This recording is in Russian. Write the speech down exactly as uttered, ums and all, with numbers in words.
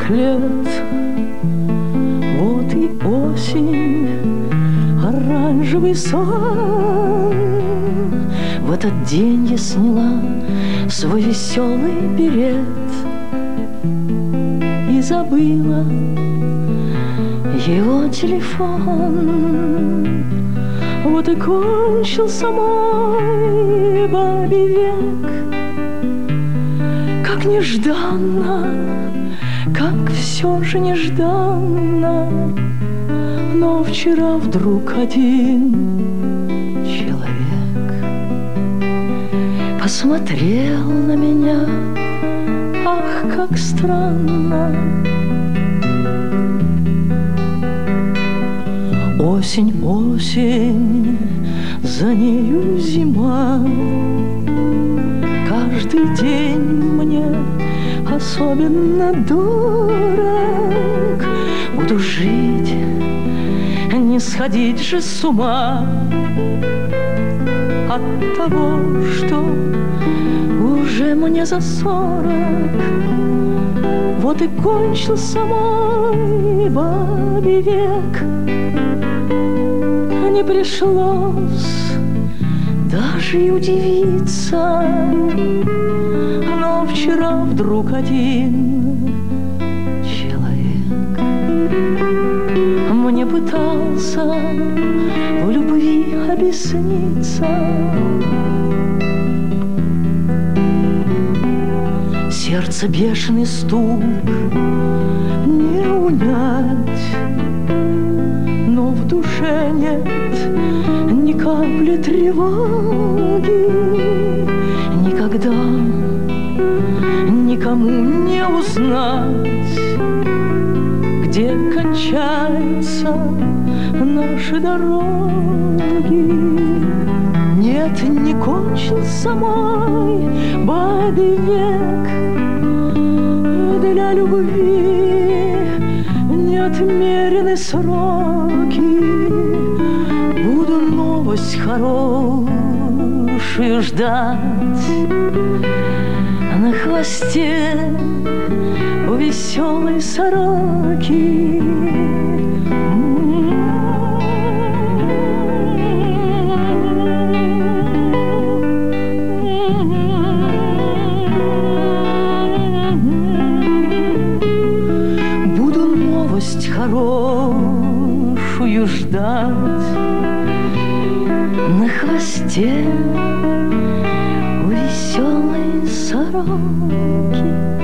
сорок лет. Вот и осень, оранжевый сон. В этот день я сняла свой веселый берет и забыла его телефон. Вот и кончился мой бабий век. Как нежданно, как все же нежданно, но вчера вдруг один человек посмотрел на меня. Ах, как странно. Осень, осень, за нею зима. Каждый день мне особенно дорог. Буду жить, не сходить же с ума от того, что уже мне за сорок. Вот и кончился мой бабий век. Не пришлось даже и удивиться, но вчера вдруг один человек мне пытался в любви объясниться. Сердце бешеный стук не унять, но в душе нет ни капли тревоги. Никогда никому не узнать, где кончаются наши дороги. Нет, не кончился мой бабий век. Для любви не отмерены сроки. Буду новость хорошую ждать на хвосте у веселой сороки. Буду новость хорошую ждать на хвосте у веселой сороки.